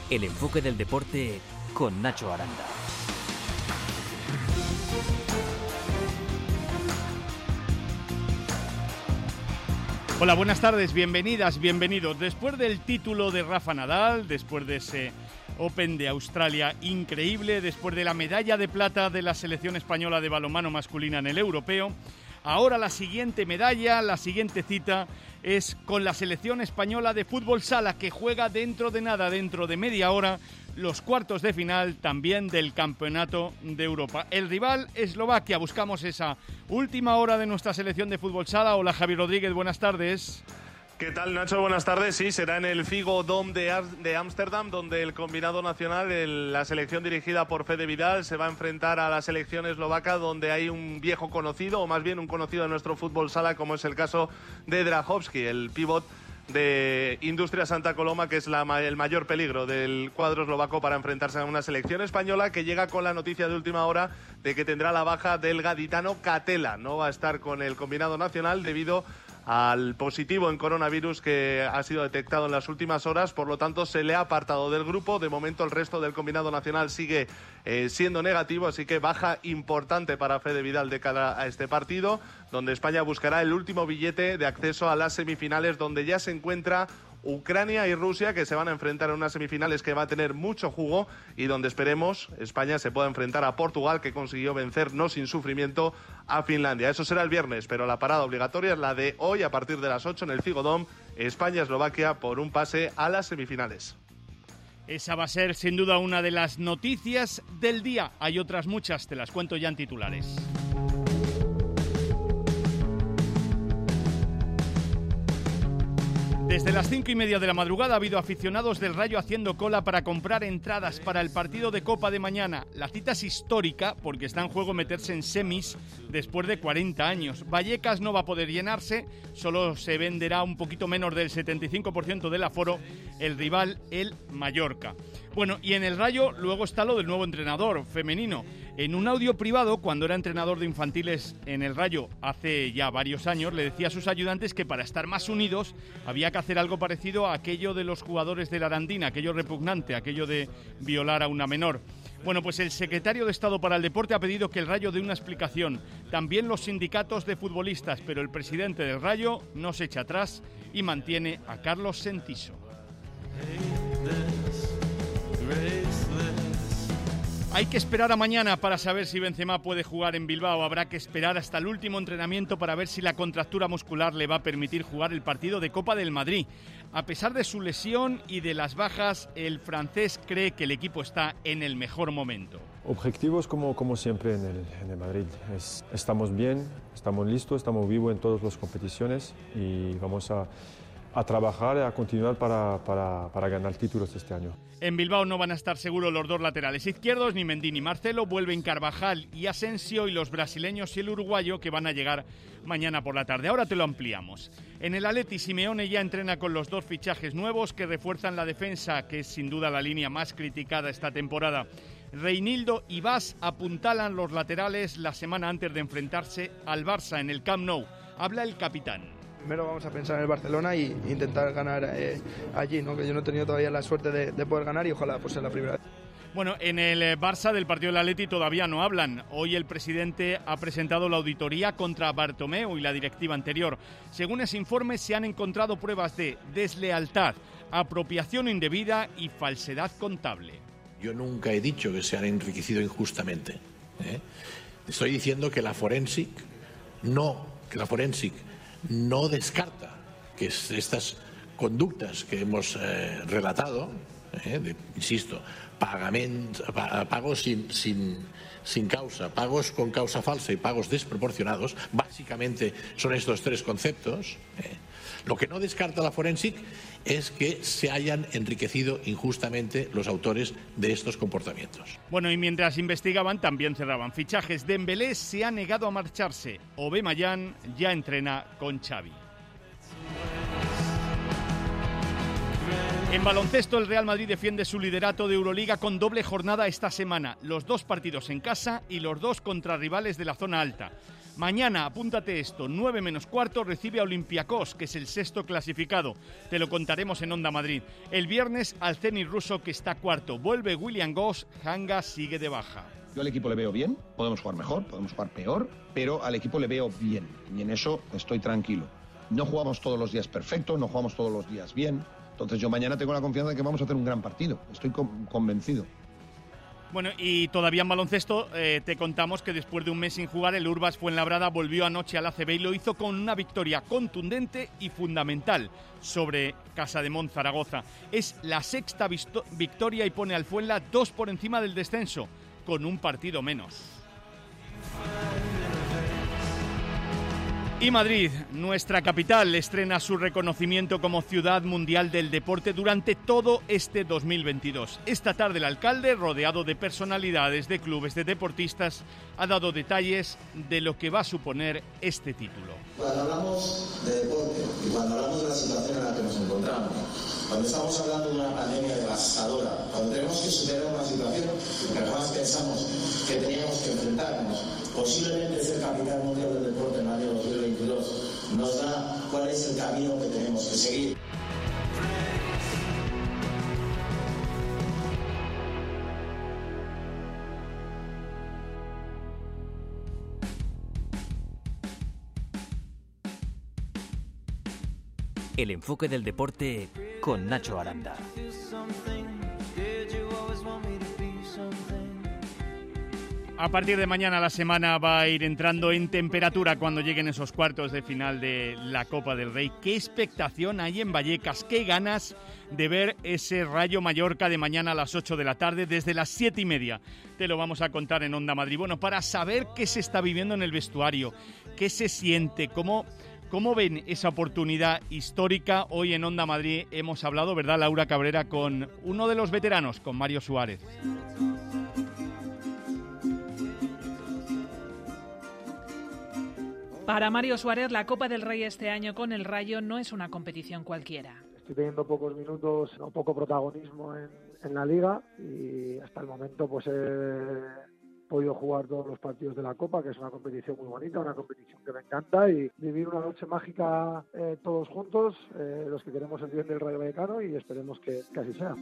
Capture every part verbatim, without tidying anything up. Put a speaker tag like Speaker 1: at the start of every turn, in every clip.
Speaker 1: El enfoque del deporte con Nacho Aranda.
Speaker 2: Hola, buenas tardes, bienvenidas, bienvenidos. Después del título de Rafa Nadal, después de ese Open de Australia increíble, después de la medalla de plata de la selección española de balonmano masculina en el europeo, ahora la siguiente medalla, la siguiente cita es con la selección española de fútbol sala, que juega dentro de nada, dentro de media hora, los cuartos de final también del Campeonato de Europa. El rival, Eslovaquia. Buscamos esa última hora de nuestra selección de fútbol sala. Hola, Javi Rodríguez, buenas tardes.
Speaker 3: ¿Qué tal, Nacho? Buenas tardes. Sí, será en el Figo Dome de Ámsterdam, donde el combinado nacional, el, la selección dirigida por Fede Vidal, se va a enfrentar a la selección eslovaca, donde hay un viejo conocido, o más bien un conocido de nuestro fútbol sala, como es el caso de Drahovski, el pívot de Industria Santa Coloma, que es la, el mayor peligro del cuadro eslovaco para enfrentarse a una selección española que llega con la noticia de última hora de que tendrá la baja del gaditano Catela. No va a estar con el combinado nacional debido al positivo en coronavirus que ha sido detectado en las últimas horas, por lo tanto se le ha apartado del grupo. De momento el resto del combinado nacional sigue eh, siendo negativo, así que baja importante para Fede Vidal de cara a este partido, donde España buscará el último billete de acceso a las semifinales, donde ya se encuentra Ucrania y Rusia, que se van a enfrentar en unas semifinales que va a tener mucho jugo y donde esperemos España se pueda enfrentar a Portugal, que consiguió vencer no sin sufrimiento a Finlandia. Eso será el viernes, pero la parada obligatoria es la de hoy a partir de las ocho en el Figo Dome, España-Eslovaquia por un pase a las semifinales.
Speaker 2: Esa va a ser sin duda una de las noticias del día. Hay otras muchas, te las cuento ya en titulares. Desde las cinco y media de la madrugada ha habido aficionados del Rayo haciendo cola para comprar entradas para el partido de Copa de mañana. La cita es histórica porque está en juego meterse en semis después de cuarenta años. Vallecas no va a poder llenarse, solo se venderá un poquito menos del setenta y cinco por ciento del aforo. El rival, el Mallorca. Bueno, y en el Rayo luego está lo del nuevo entrenador femenino. En un audio privado, cuando era entrenador de infantiles en el Rayo hace ya varios años, le decía a sus ayudantes que para estar más unidos había que hacer algo parecido a aquello de los jugadores de la Arandina, aquello repugnante, aquello de violar a una menor. Bueno, pues el secretario de Estado para el Deporte ha pedido que el Rayo dé una explicación. También los sindicatos de futbolistas, pero el presidente del Rayo no se echa atrás y mantiene a Carlos Sentiso. Hay que esperar a mañana para saber si Benzema puede jugar en Bilbao. Habrá que esperar hasta el último entrenamiento para ver si la contractura muscular le va a permitir jugar el partido de Copa del Madrid. A pesar de su lesión y de las bajas, el francés cree que el equipo está en el mejor momento.
Speaker 4: Objetivos como, como siempre en el, en el Madrid. Es, estamos bien, estamos listos, estamos vivos en todas las competiciones y vamos a... a trabajar, a continuar para, para, para ganar títulos este año.
Speaker 2: En Bilbao no van a estar seguros los dos laterales izquierdos, ni Mendy ni Marcelo. Vuelven Carvajal y Asensio, y los brasileños y el uruguayo, que van a llegar mañana por la tarde. Ahora te lo ampliamos. En el Atleti, Simeone ya entrena con los dos fichajes nuevos que refuerzan la defensa, que es sin duda la línea más criticada esta temporada. Reinildo y Bas apuntalan los laterales la semana antes de enfrentarse al Barça en el Camp Nou. Habla el capitán.
Speaker 5: Primero vamos a pensar en el Barcelona e intentar ganar eh, allí, ¿no? Que yo no he tenido todavía la suerte de, de poder ganar y ojalá pues sea la primera vez.
Speaker 2: Bueno, en el Barça del partido del Atleti todavía no hablan. Hoy el presidente ha presentado la auditoría contra Bartomeu y la directiva anterior. Según ese informe, se han encontrado pruebas de deslealtad, apropiación indebida y falsedad contable.
Speaker 6: Yo nunca he dicho que se han enriquecido injustamente, ¿eh? Estoy diciendo que la forensic no, que la forensic no descarta que estas conductas que hemos eh, relatado, eh, de, insisto, pagament, pagos sin, sin, sin causa, pagos con causa falsa y pagos desproporcionados, básicamente son estos tres conceptos. Eh. Lo que no descarta la forensic es que se hayan enriquecido injustamente los autores de estos comportamientos.
Speaker 2: Bueno, y mientras investigaban también cerraban fichajes. Dembélé se ha negado a marcharse. Aubameyang ya entrena con Xavi. En baloncesto, el Real Madrid defiende su liderato de Euroliga con doble jornada esta semana. Los dos partidos en casa y los dos contra rivales de la zona alta. Mañana, apúntate esto, nueve menos cuarto, recibe a Olympiacos, que es el sexto clasificado. Te lo contaremos en Onda Madrid. El viernes, al Zenit ruso, que está cuarto. Vuelve William Goss, Hanga sigue de baja.
Speaker 7: Yo al equipo le veo bien, podemos jugar mejor, podemos jugar peor, pero al equipo le veo bien y en eso estoy tranquilo. No jugamos todos los días perfecto, no jugamos todos los días bien. Entonces yo mañana tengo la confianza de que vamos a hacer un gran partido. Estoy con, convencido.
Speaker 2: Bueno, y todavía en baloncesto eh, te contamos que después de un mes sin jugar, el Urbas Fuenlabrada volvió anoche al A C B y lo hizo con una victoria contundente y fundamental sobre Casademont Zaragoza. Es la sexta victoria y pone al Fuenla dos por encima del descenso, con un partido menos. Y Madrid, nuestra capital, estrena su reconocimiento como Ciudad Mundial del Deporte durante todo este dos mil veintidós. Esta tarde el alcalde, rodeado de personalidades, de clubes, de deportistas, ha dado detalles de lo que va a suponer este título.
Speaker 8: Cuando hablamos de deporte y cuando hablamos de la situación en la que nos encontramos, cuando estamos hablando de una pandemia devastadora, cuando tenemos que superar una situación que jamás pensamos que teníamos que enfrentarnos, posiblemente ser capital mundial del deporte en el año dos mil veintidós nos da cuál es el camino que tenemos que seguir.
Speaker 1: El enfoque del deporte con Nacho Aranda.
Speaker 2: A partir de mañana la semana va a ir entrando en temperatura cuando lleguen esos cuartos de final de la Copa del Rey. Qué expectación hay en Vallecas, qué ganas de ver ese Rayo Mallorca de mañana a las ocho de la tarde desde las siete y media. Te lo vamos a contar en Onda Madrid. Bueno, para saber qué se está viviendo en el vestuario, qué se siente, cómo... ¿Cómo ven esa oportunidad histórica? Hoy en Onda Madrid hemos hablado, ¿verdad, Laura Cabrera, con uno de los veteranos, con Mario Suárez?
Speaker 9: Para Mario Suárez, la Copa del Rey este año con el Rayo no es una competición cualquiera.
Speaker 10: Estoy teniendo pocos minutos, no poco protagonismo en, en la Liga y hasta el momento pues he podido jugar todos los partidos de la Copa, que es una competición muy bonita, una competición que me encanta, y vivir una noche mágica eh, todos juntos, eh, los que queremos el bien del Rayo Vallecano, y esperemos que, que así sea.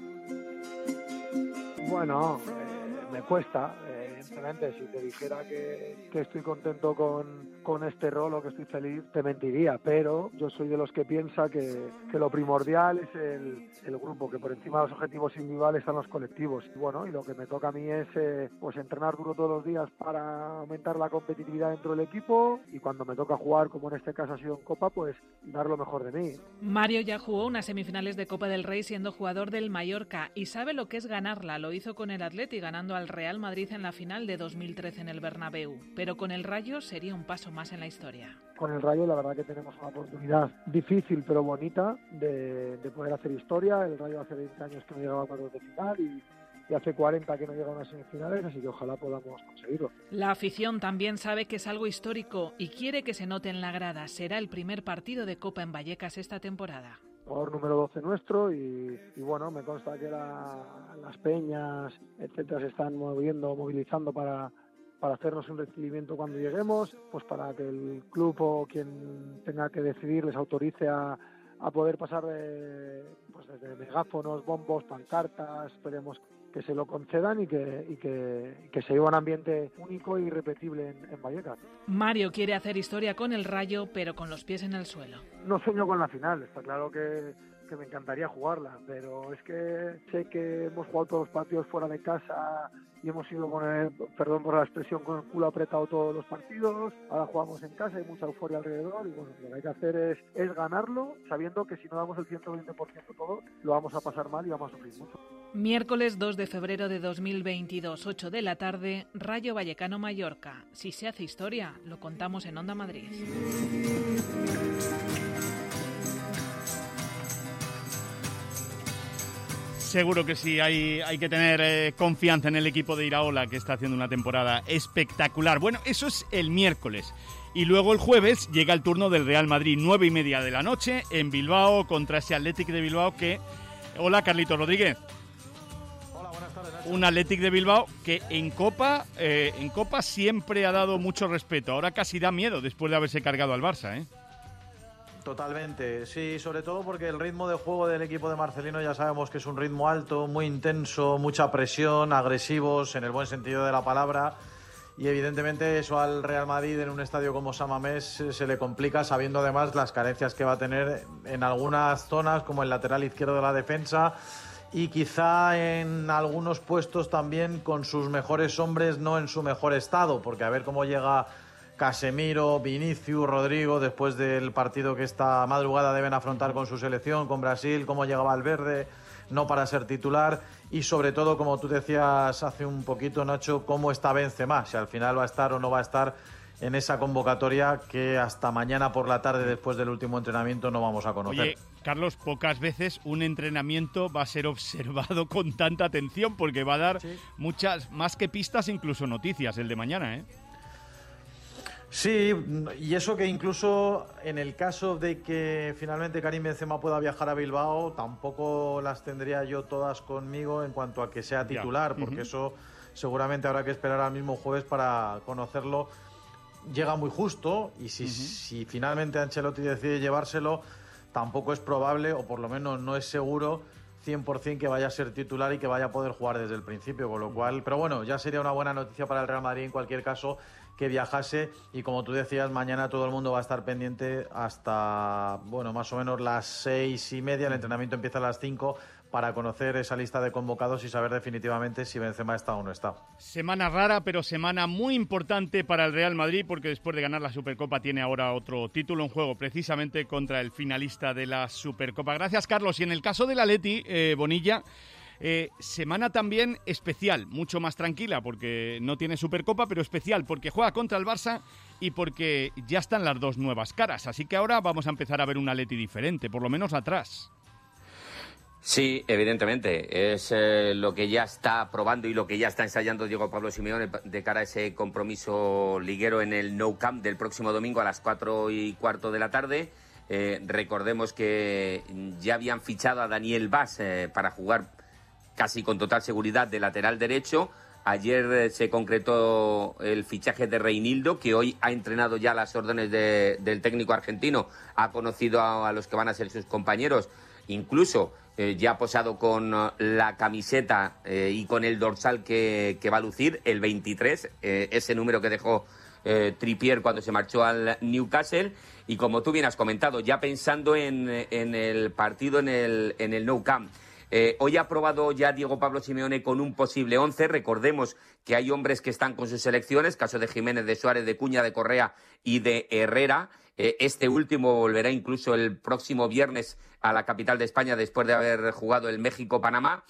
Speaker 10: Bueno, eh, me cuesta, eh, evidentemente, si te dijera que, que estoy contento con, con este rol o que estoy feliz, te mentiría, pero yo soy de los que piensa que, que lo primordial es el, el grupo, que por encima de los objetivos individuales están los colectivos. Y bueno, y lo que me toca a mí es eh, pues entrenar duro todos los días para aumentar la competitividad dentro del equipo, y cuando me toca jugar, como en este caso ha sido en Copa, pues dar lo mejor de mí.
Speaker 9: Mario ya jugó unas semifinales de Copa del Rey siendo jugador del Mallorca y sabe lo que es ganarla. Lo hizo con el Atleti ganando al Real Madrid en la final de dos mil trece en el Bernabéu, pero con el Rayo sería un paso más en la historia.
Speaker 10: Con el Rayo la verdad que tenemos una oportunidad difícil pero bonita de, de poder hacer historia. El Rayo hace veinte años que no llegaba a cuartos de final y, y hace cuarenta que no llega a unas semifinales, así que ojalá podamos conseguirlo.
Speaker 9: La afición también sabe que es algo histórico y quiere que se note en la grada. Será el primer partido de Copa en Vallecas esta temporada.
Speaker 10: Jugador número doce nuestro y, y bueno, me consta que la, las peñas, etcétera, se están moviendo, movilizando para, para hacernos un recibimiento cuando lleguemos, pues para que el club o quien tenga que decidir les autorice a, a poder pasar de, pues desde megáfonos, bombos, pancartas. Esperemos que se lo concedan y que, y que, que se lleve un ambiente único e irrepetible en, en Vallecas.
Speaker 9: Mario quiere hacer historia con el Rayo, pero con los pies en el suelo.
Speaker 10: No sueño con la final, está claro que, que me encantaría jugarla, pero es que sé que hemos jugado todos los partidos fuera de casa y hemos ido con el, perdón por la expresión, con el culo apretado todos los partidos. Ahora jugamos en casa, hay mucha euforia alrededor y bueno, lo que hay que hacer es, es ganarlo, sabiendo que si no damos el ciento veinte por ciento todo, lo vamos a pasar mal y vamos a sufrir mucho.
Speaker 9: Miércoles dos de febrero de dos mil veintidós, ocho de la tarde, Rayo Vallecano Mallorca. Si se hace historia, lo contamos en Onda Madrid.
Speaker 2: Seguro que sí, hay, hay que tener eh, confianza en el equipo de Iraola, que está haciendo una temporada espectacular. Bueno, eso es el miércoles. Y luego el jueves llega el turno del Real Madrid, nueve y media de la noche, en Bilbao, contra ese Athletic de Bilbao que Hola, Carlitos Rodríguez.
Speaker 11: Hola, buenas tardes, Nacho.
Speaker 2: Un Athletic de Bilbao que en Copa, eh, en Copa siempre ha dado mucho respeto. Ahora casi da miedo después de haberse cargado al Barça, ¿eh?
Speaker 11: Totalmente, sí, sobre todo porque el ritmo de juego del equipo de Marcelino ya sabemos que es un ritmo alto, muy intenso, mucha presión, agresivos en el buen sentido de la palabra. Y evidentemente eso al Real Madrid en un estadio como San Mamés se le complica, sabiendo además las carencias que va a tener en algunas zonas como el lateral izquierdo de la defensa y quizá en algunos puestos también con sus mejores hombres no en su mejor estado, porque a ver cómo llega Casemiro, Vinicius, Rodrigo después del partido que esta madrugada deben afrontar con su selección, con Brasil, cómo llega Valverde, no para ser titular, y sobre todo, como tú decías hace un poquito, Nacho, cómo está Benzema, si al final va a estar o no va a estar en esa convocatoria que hasta mañana por la tarde, después del último entrenamiento, no vamos a conocer.
Speaker 2: Oye, Carlos, pocas veces un entrenamiento va a ser observado con tanta atención, porque va a dar sí. muchas, más que pistas, incluso noticias el de mañana, ¿eh?
Speaker 11: Sí, y eso que incluso en el caso de que finalmente Karim Benzema pueda viajar a Bilbao, tampoco las tendría yo todas conmigo en cuanto a que sea titular, porque uh-huh. eso seguramente habrá que esperar al mismo jueves para conocerlo. Llega muy justo y si, uh-huh. si finalmente Ancelotti decide llevárselo, tampoco es probable, o por lo menos no es seguro, cien por ciento que vaya a ser titular y que vaya a poder jugar desde el principio, con lo cual, pero bueno, ya sería una buena noticia para el Real Madrid en cualquier caso que viajase, y como tú decías, mañana todo el mundo va a estar pendiente hasta, bueno, más o menos las seis y media, el entrenamiento empieza a las cinco, para conocer esa lista de convocados y saber definitivamente si Benzema está o no está.
Speaker 2: Semana rara, pero semana muy importante para el Real Madrid, porque después de ganar la Supercopa tiene ahora otro título en juego, precisamente contra el finalista de la Supercopa. Gracias, Carlos. Y en el caso del Atleti, eh, Bonilla, eh, semana también especial, mucho más tranquila, porque no tiene Supercopa, pero especial, porque juega contra el Barça y porque ya están las dos nuevas caras. Así que ahora vamos a empezar a ver un Atleti diferente, por lo menos atrás.
Speaker 12: Sí, evidentemente, es eh, lo que ya está probando y lo que ya está ensayando Diego Pablo Simeone de cara a ese compromiso liguero en el Nou Camp del próximo domingo a las cuatro y cuarto de la tarde. Eh, recordemos que ya habían fichado a Daniel Vaz eh, para jugar casi con total seguridad de lateral derecho. Ayer eh, se concretó el fichaje de Reinildo, que hoy ha entrenado ya las órdenes de, del técnico argentino, ha conocido a, a los que van a ser sus compañeros, incluso Eh, ya ha posado con uh, la camiseta eh, y con el dorsal que, que va a lucir, el veintitrés, eh, ese número que dejó eh, Trippier cuando se marchó al Newcastle. Y como tú bien has comentado, ya pensando en, en el partido en el, en el Nou Camp, eh, hoy ha probado ya Diego Pablo Simeone con un posible once. Recordemos que hay hombres que están con sus selecciones, caso de Jiménez, de Suárez, de Cuña, de Correa y de Herrera. Eh, este último volverá incluso el próximo viernes a la capital de España después de haber jugado el México-Panamá.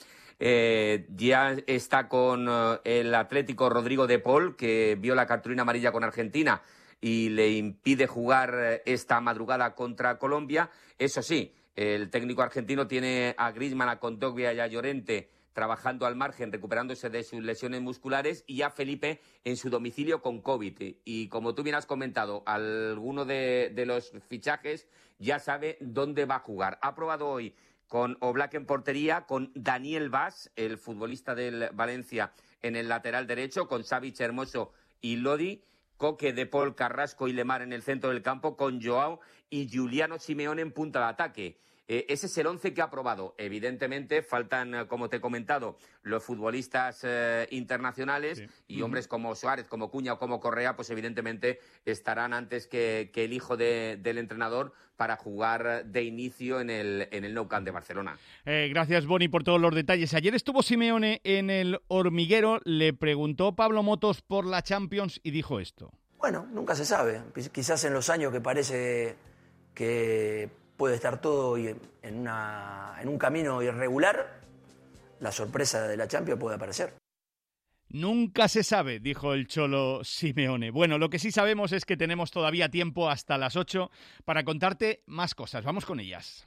Speaker 12: Eh, ya está con uh, el Atlético Rodrigo de Paul, que vio la cartulina amarilla con Argentina y le impide jugar esta madrugada contra Colombia. Eso sí, el técnico argentino tiene a Griezmann, a Kondogbia y a Llorente trabajando al margen, recuperándose de sus lesiones musculares, y a Felipe en su domicilio con COVID. Y como tú bien has comentado, alguno de, de los fichajes ya sabe dónde va a jugar. Ha probado hoy con Oblak en portería, con Daniel Vaz, el futbolista del Valencia, en el lateral derecho, con Savic, Hermoso y Lodi, Coque, De Paul, Carrasco y Lemar en el centro del campo, con Joao y Giuliano Simeone en punta de ataque. Eh, ese es el once que ha aprobado. Evidentemente faltan, como te he comentado, los futbolistas eh, internacionales, sí. y uh-huh. hombres como Suárez, como Cuña o como Correa, pues evidentemente estarán antes que, que el hijo de, del entrenador para jugar de inicio en el, en el Nou Camp de Barcelona.
Speaker 2: Eh, gracias, Boni, por todos los detalles. Ayer estuvo Simeone en el Hormiguero, le preguntó Pablo Motos por la Champions y dijo esto.
Speaker 13: Bueno, nunca se sabe. Quizás en los años que parece que puede estar todo en, una, en un camino irregular, la sorpresa de la Champions puede aparecer.
Speaker 2: Nunca se sabe, dijo el Cholo Simeone. Bueno, lo que sí sabemos es que tenemos todavía tiempo hasta las ocho para contarte más cosas. Vamos con ellas.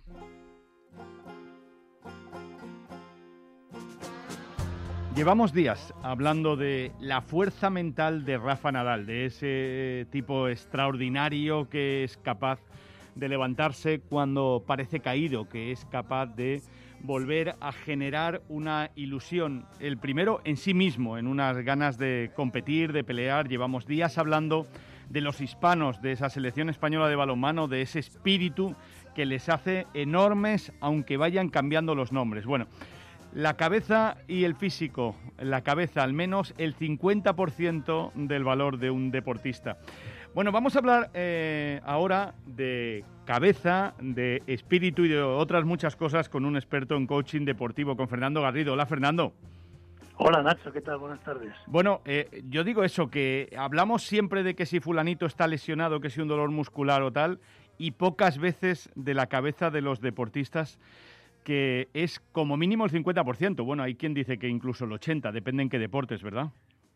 Speaker 2: Llevamos días hablando de la fuerza mental de Rafa Nadal, de ese tipo extraordinario que es capaz de levantarse cuando parece caído, que es capaz de volver a generar una ilusión. El primero en sí mismo, en unas ganas de competir, de pelear. Llevamos días hablando de los hispanos, de esa selección española de balonmano, de ese espíritu que les hace enormes, aunque vayan cambiando los nombres. Bueno, la cabeza y el físico, la cabeza al menos el cincuenta por ciento del valor de un deportista. Bueno, vamos a hablar eh, ahora de cabeza, de espíritu y de otras muchas cosas con un experto en coaching deportivo, con Fernando Garrido. Hola, Fernando.
Speaker 14: Hola, Nacho, ¿qué tal? Buenas tardes.
Speaker 2: Bueno, eh, yo digo eso, que hablamos siempre de que si fulanito está lesionado, que si un dolor muscular o tal, y pocas veces de la cabeza de los deportistas, que es como mínimo el cincuenta por ciento. Bueno, hay quien dice que incluso el ochenta por ciento, depende en qué deportes, ¿verdad?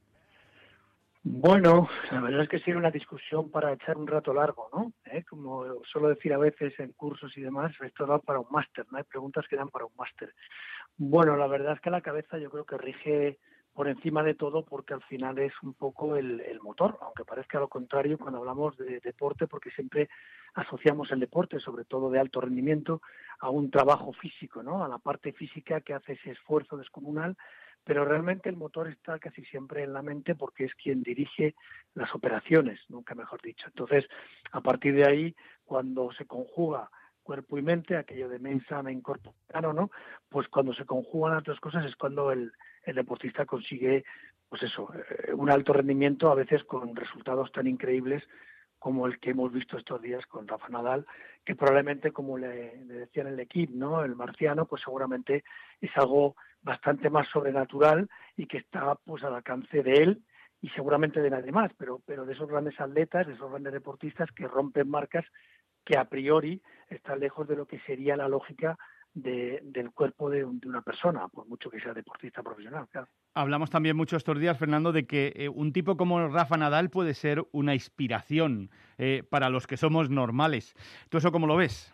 Speaker 14: Bueno, la verdad es que sería una discusión para echar un rato largo, ¿no? ¿Eh? Como suelo decir a veces en cursos y demás, esto da para un máster, ¿no? Hay preguntas que dan para un máster. Bueno, la verdad es que la cabeza yo creo que rige por encima de todo porque al final es un poco el, el motor, aunque parezca lo contrario cuando hablamos de deporte, porque siempre asociamos el deporte, sobre todo de alto rendimiento, a un trabajo físico, ¿no? A la parte física que hace ese esfuerzo descomunal, pero realmente el motor está casi siempre en la mente porque es quien dirige las operaciones, nunca mejor dicho. Entonces, a partir de ahí, cuando se conjuga cuerpo y mente, aquello de mens sana in corpore sano, ¿no? Pues cuando se conjugan otras cosas es cuando el, el deportista consigue, pues eso, un alto rendimiento, a veces con resultados tan increíbles como el que hemos visto estos días con Rafa Nadal, que probablemente, como le, le decían en el equipo, ¿no? El marciano, pues seguramente es algo bastante más sobrenatural y que está pues al alcance de él y seguramente de nadie más, pero, pero de esos grandes atletas, de esos grandes deportistas que rompen marcas que a priori están lejos de lo que sería la lógica de, del cuerpo de, de una persona, por mucho que sea deportista profesional, claro.
Speaker 2: Hablamos también mucho estos días, Fernando, de que eh, un tipo como Rafa Nadal puede ser una inspiración eh, para los que somos normales. ¿Tú eso cómo lo ves?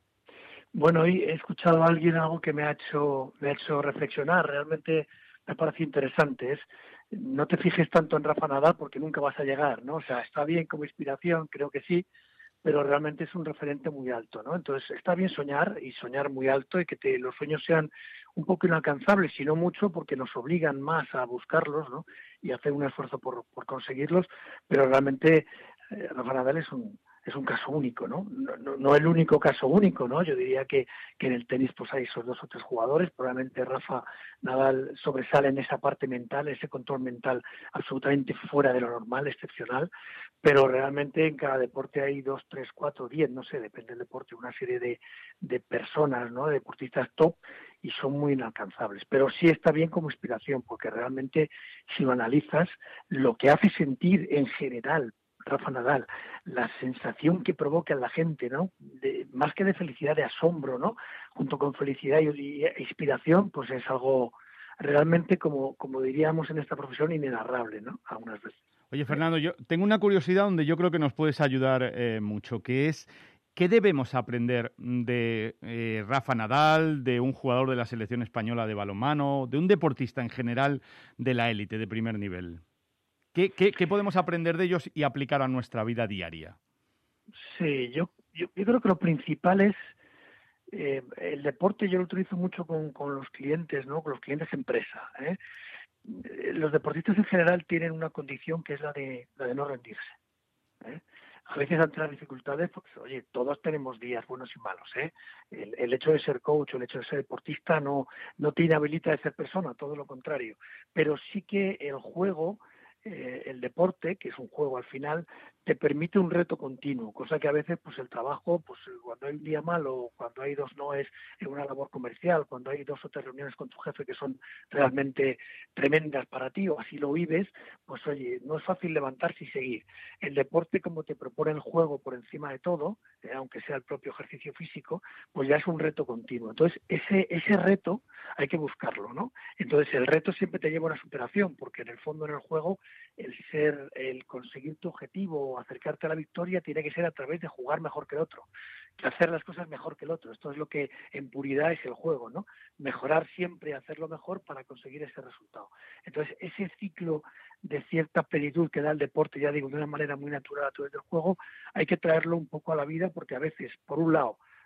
Speaker 14: Bueno, hoy he escuchado a alguien algo que me ha hecho, me ha hecho reflexionar. Realmente me parece interesante. Es, no te fijes tanto en Rafa Nadal porque nunca vas a llegar, ¿no? O sea, está bien como inspiración, creo que sí, pero realmente es un referente muy alto, ¿no? Entonces, está bien soñar y soñar muy alto y que te, los sueños sean un poco inalcanzables, y no mucho, porque nos obligan más a buscarlos, ¿no? Y hacer un esfuerzo por, por conseguirlos, pero realmente eh, Rafa Nadal es un es un caso único, ¿no? No, no, no el único caso único, ¿no? Yo diría que, que en el tenis pues hay esos dos o tres jugadores, probablemente Rafa Nadal sobresale en esa parte mental, ese control mental absolutamente fuera de lo normal, excepcional, pero realmente en cada deporte hay dos, tres, cuatro, diez, no sé, depende del deporte, una serie de, de personas, ¿no? De deportistas top, y son muy inalcanzables. Pero sí está bien como inspiración, porque realmente si lo analizas, lo que hace sentir en general Rafa Nadal, la sensación que provoca en la gente, ¿no? De, más que de felicidad, de asombro, ¿no? Junto con felicidad y, y inspiración, pues es algo realmente, como, como diríamos en esta profesión, inenarrable, ¿no? Algunas veces.
Speaker 2: Oye, Fernando, yo tengo una curiosidad donde yo creo que nos puedes ayudar eh, mucho, que es ¿qué debemos aprender de eh, Rafa Nadal, de un jugador de la selección española de balonmano, de un deportista en general de la élite, de primer nivel? ¿Qué, qué, ¿Qué podemos aprender de ellos y aplicar a nuestra vida diaria?
Speaker 14: Sí, yo, yo, yo creo que lo principal es eh, el deporte. Yo lo utilizo mucho con, con los clientes, ¿no? Con los clientes empresa, ¿eh? Los deportistas en general tienen una condición que es la de, la de no rendirse, ¿eh? A veces ante las dificultades, pues oye, todos tenemos días buenos y malos, ¿eh? El, el hecho de ser coach o el hecho de ser deportista no, no te inhabilita de ser persona, todo lo contrario. Pero sí que el juego, eh, el deporte, que es un juego al final, te permite un reto continuo, cosa que a veces pues el trabajo, pues cuando hay un día malo, cuando hay dos noes en una labor comercial, cuando hay dos o tres reuniones con tu jefe que son realmente tremendas para ti, o así lo vives, pues oye, no es fácil levantarse y seguir. El deporte, como te propone el juego por encima de todo, eh, aunque sea el propio ejercicio físico, pues ya es un reto continuo. Entonces, ese, ese reto hay que buscarlo, ¿no? Entonces, el reto siempre te lleva a una superación, porque en el fondo en el juego, el ser, el conseguir tu objetivo, acercarte a la victoria, tiene que ser a través de jugar mejor que el otro, que hacer las cosas mejor que el otro. Esto es lo que en puridad es el juego, ¿no? Mejorar siempre, hacerlo mejor para conseguir ese resultado. Entonces, ese ciclo de cierta plenitud que da el deporte, ya digo, de una manera muy natural a través del juego, hay que traerlo un poco a la vida, porque a veces, por un lado,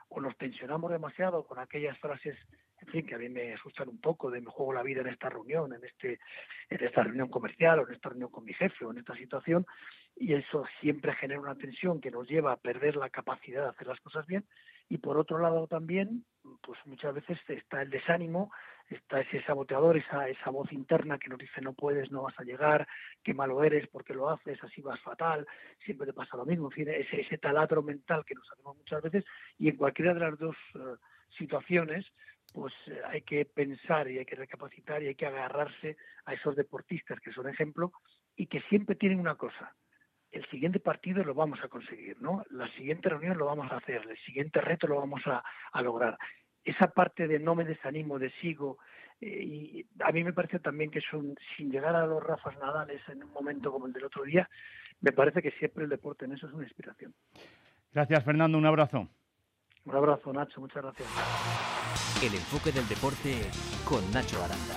Speaker 14: o nos tensionamos demasiado con aquellas frases, en fin, que a mí me asustan un poco, de me juego la vida en esta reunión, en este en esta reunión comercial, o en esta reunión con mi jefe, o en esta situación, y eso siempre genera una tensión que nos lleva a perder la capacidad de hacer las cosas bien. Y por otro lado también, pues muchas veces está el desánimo, está ese saboteador, esa esa voz interna que nos dice no puedes, no vas a llegar, qué malo eres, porque lo haces, así vas fatal, siempre te pasa lo mismo, en fin, ese, ese taladro mental que nos hacemos muchas veces, y en cualquiera de las dos uh, situaciones, pues eh, hay que pensar y hay que recapacitar y hay que agarrarse a esos deportistas que son ejemplo y que siempre tienen una cosa: el siguiente partido lo vamos a conseguir, ¿no? La siguiente reunión lo vamos a hacer, el siguiente reto lo vamos a, a lograr. Esa parte de no me desanimo, de sigo, eh, y a mí me parece también que son, sin llegar a los Rafas Nadales en un momento como el del otro día, me parece que siempre el deporte en eso es una inspiración.
Speaker 2: Gracias, Fernando, un abrazo.
Speaker 14: Un abrazo, Nacho, muchas gracias.
Speaker 1: El enfoque del deporte con Nacho Aranda.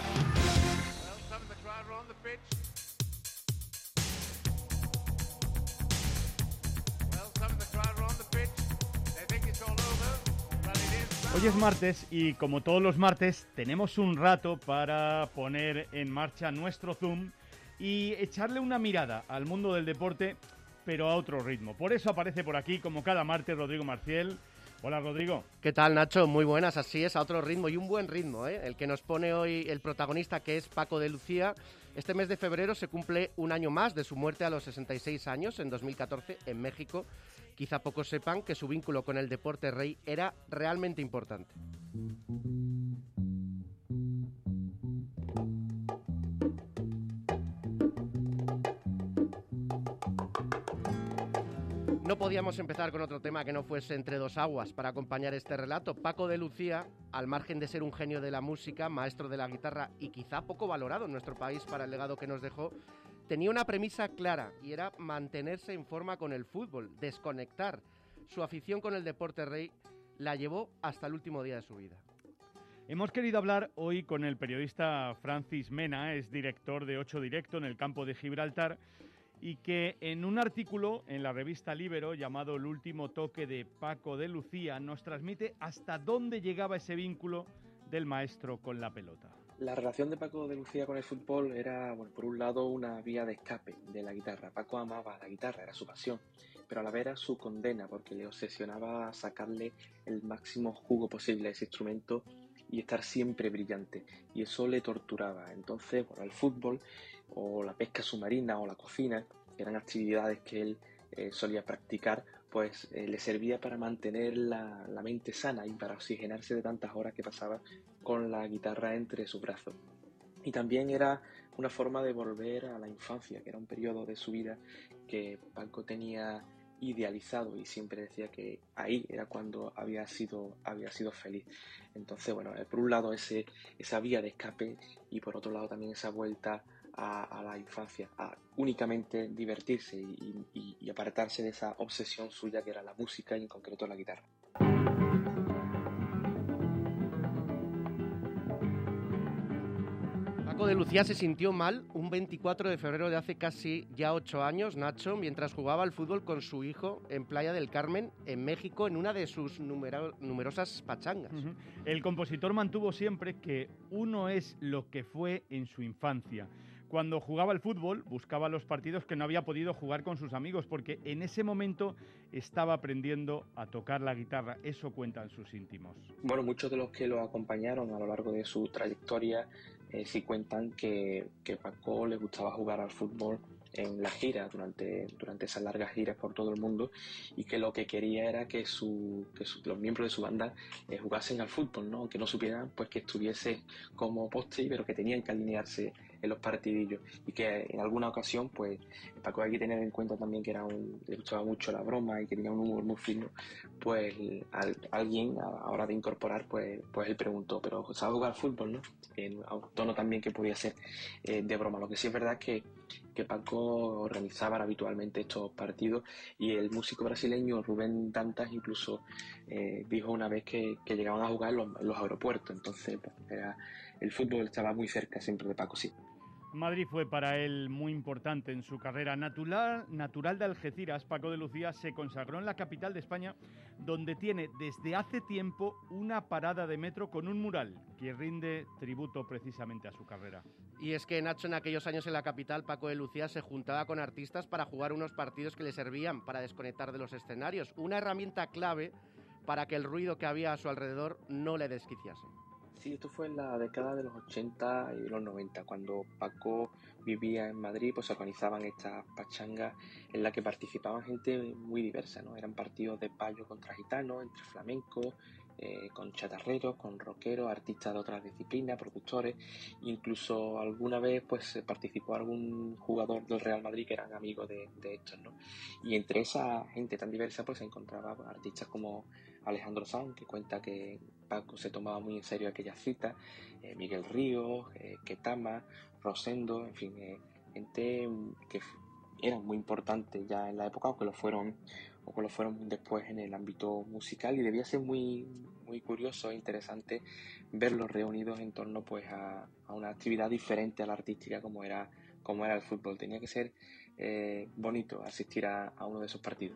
Speaker 2: Hoy es martes y como todos los martes tenemos un rato para poner en marcha nuestro Zoom y echarle una mirada al mundo del deporte, pero a otro ritmo. Por eso aparece por aquí, como cada martes, Rodrigo Marciel. Hola, Rodrigo.
Speaker 15: ¿Qué tal, Nacho? Muy buenas, así es, a otro ritmo y un buen ritmo, ¿eh? El que nos pone hoy el protagonista, que es Paco de Lucía. Este mes de febrero se cumple un año más de su muerte a los sesenta y seis años, en dos mil catorce, en México. Quizá pocos sepan que su vínculo con el deporte rey era realmente importante. No podíamos empezar con otro tema que no fuese Entre dos aguas para acompañar este relato. Paco de Lucía, al margen de ser un genio de la música, maestro de la guitarra y quizá poco valorado en nuestro país para el legado que nos dejó, tenía una premisa clara y era mantenerse en forma con el fútbol, desconectar. Su afición con el deporte rey la llevó hasta el último día de su vida.
Speaker 2: Hemos querido hablar hoy con el periodista Francis Mena, es director de Ocho Directo en el campo de Gibraltar, y que en un artículo en la revista Libero llamado El último toque de Paco de Lucía nos transmite hasta dónde llegaba ese vínculo del maestro con la pelota.
Speaker 16: La relación de Paco de Lucía con el fútbol era, bueno, por un lado, una vía de escape de la guitarra. Paco amaba la guitarra, era su pasión, pero a la vez era su condena, porque le obsesionaba sacarle el máximo jugo posible a ese instrumento y estar siempre brillante, y eso le torturaba. Entonces, bueno, el fútbol o la pesca submarina o la cocina, que eran actividades que él eh, solía practicar, pues eh, le servía para mantener la, la mente sana y para oxigenarse de tantas horas que pasaba con la guitarra entre sus brazos. Y también era una forma de volver a la infancia, que era un periodo de su vida que Paco tenía idealizado y siempre decía que ahí era cuando había sido, había sido feliz. Entonces, bueno, por un lado ese, esa vía de escape y por otro lado también esa vuelta a, a la infancia, a únicamente divertirse y, y, y apartarse de esa obsesión suya que era la música y en concreto la guitarra.
Speaker 15: Paco de Lucía se sintió mal un veinticuatro de febrero de hace casi ya ocho años, Nacho, mientras jugaba al fútbol con su hijo en Playa del Carmen, en México, en una de sus numero- numerosas pachangas.
Speaker 2: Uh-huh. El compositor mantuvo siempre que uno es lo que fue en su infancia. Cuando jugaba al fútbol, buscaba los partidos que no había podido jugar con sus amigos, porque en ese momento estaba aprendiendo a tocar la guitarra. Eso cuentan sus íntimos.
Speaker 16: Bueno, muchos de los que lo acompañaron a lo largo de su trayectoria eh, sí cuentan que, que Paco le gustaba jugar al fútbol en las giras, durante, durante esas largas giras por todo el mundo, y que lo que quería era que, su, que su, los miembros de su banda eh, jugasen al fútbol, ¿no? Que no supieran pues que estuviese como poste, pero que tenían que alinearse en los partidillos, y que en alguna ocasión pues Paco, hay que tener en cuenta también que era un, le gustaba mucho la broma y que tenía un humor muy fino, pues al, alguien a la hora de incorporar pues, pues él preguntó, pero ¿sabes jugar al fútbol, no? En un tono también que podía ser eh, de broma. Lo que sí es verdad es que, que Paco organizaba habitualmente estos partidos, y el músico brasileño Rubén Dantas incluso eh, dijo una vez que, que llegaban a jugar en los, en los aeropuertos. Entonces pues, era, el fútbol estaba muy cerca siempre de Paco, sí.
Speaker 2: Madrid fue para él muy importante en su carrera. Natural, natural de Algeciras, Paco de Lucía se consagró en la capital de España, donde tiene desde hace tiempo una parada de metro con un mural que rinde tributo precisamente a su carrera.
Speaker 15: Y es que, Nacho, en aquellos años en la capital, Paco de Lucía se juntaba con artistas para jugar unos partidos que le servían para desconectar de los escenarios. Una herramienta clave para que el ruido que había a su alrededor no le desquiciase.
Speaker 16: Sí, esto fue en la década de los ochenta y de los noventa, cuando Paco vivía en Madrid, pues se organizaban estas pachangas en las que participaban gente muy diversa, ¿no? Eran partidos de payo contra gitanos, entre flamencos, eh, con chatarreros, con rockeros, artistas de otras disciplinas, productores, incluso alguna vez pues participó algún jugador del Real Madrid que eran amigos de, de estos, ¿no? Y entre esa gente tan diversa pues se encontraba artistas como Alejandro Sanz, que cuenta que Paco se tomaba muy en serio aquellas citas, eh, Miguel Ríos, eh, Ketama, Rosendo, en fin, eh, gente que f- eran muy importantes ya en la época o que lo fueron o que lo fueron después en el ámbito musical, y debía ser muy muy curioso e interesante verlos reunidos en torno pues a, a una actividad diferente a la artística como era como era el fútbol. Tenía que ser eh, bonito asistir a, a uno de esos partidos.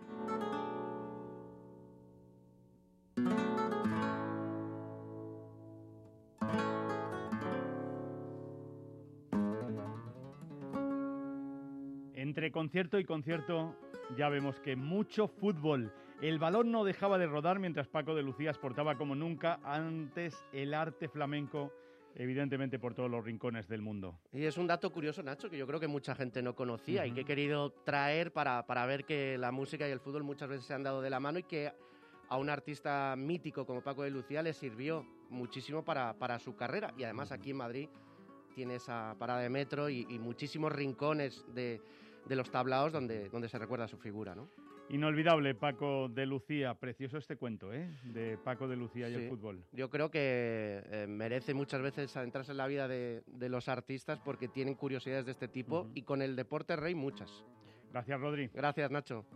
Speaker 2: Entre concierto y concierto ya vemos que mucho fútbol. El balón no dejaba de rodar mientras Paco de Lucía exportaba como nunca antes el arte flamenco, evidentemente por todos los rincones del mundo.
Speaker 15: Y es un dato curioso, Nacho, que yo creo que mucha gente no conocía uh-huh. y que he querido traer para, para ver que la música y el fútbol muchas veces se han dado de la mano y que a un artista mítico como Paco de Lucía le sirvió muchísimo para, para su carrera. Y además aquí en Madrid tiene esa parada de metro y, y muchísimos rincones de, de los tablaos donde, donde se recuerda su figura, ¿no?
Speaker 2: Inolvidable, Paco de Lucía. Precioso este cuento, ¿eh? De Paco de Lucía y sí, el fútbol.
Speaker 15: Yo creo que eh, merece muchas veces adentrarse en la vida de, de los artistas porque tienen curiosidades de este tipo uh-huh. y con el deporte rey muchas.
Speaker 2: Gracias, Rodri.
Speaker 15: Gracias, Nacho.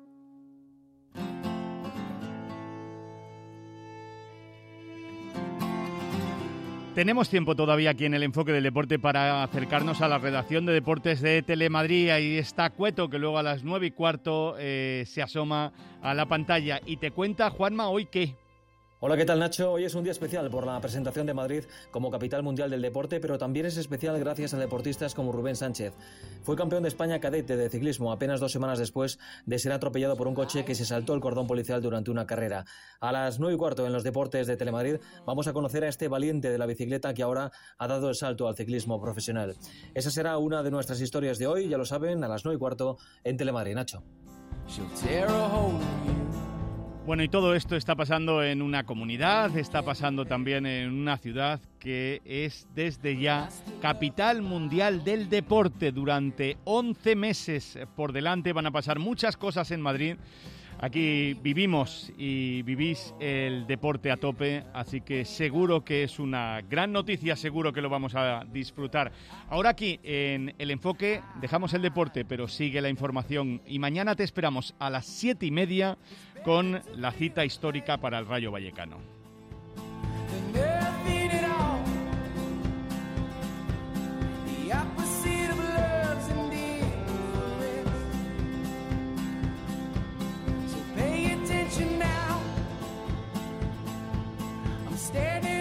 Speaker 2: Tenemos tiempo todavía aquí en el Enfoque del Deporte para acercarnos a la redacción de deportes de Telemadrid. Ahí está Cueto, que luego a las nueve y cuarto eh, se asoma a la pantalla. Y te cuenta, Juanma, ¿hoy qué?
Speaker 17: Hola, ¿qué tal, Nacho? Hoy es un día especial por la presentación de Madrid como capital mundial del deporte, pero también es especial gracias a deportistas como Rubén Sánchez. Fue campeón de España cadete de ciclismo apenas dos semanas después de ser atropellado por un coche que se saltó el cordón policial durante una carrera. A las nueve y cuarto en los deportes de Telemadrid vamos a conocer a este valiente de la bicicleta que ahora ha dado el salto al ciclismo profesional. Esa será una de nuestras historias de hoy, ya lo saben, a las nueve y cuarto en Telemadrid. Nacho.
Speaker 2: Bueno, y todo esto está pasando en una comunidad, está pasando también en una ciudad que es desde ya capital mundial del deporte. Durante once meses por delante van a pasar muchas cosas en Madrid. Aquí vivimos y vivís el deporte a tope, así que seguro que es una gran noticia, seguro que lo vamos a disfrutar. Ahora aquí en El Enfoque dejamos el deporte, pero sigue la información y mañana te esperamos a las siete y media con la cita histórica para el Rayo Vallecano.
Speaker 18: Standing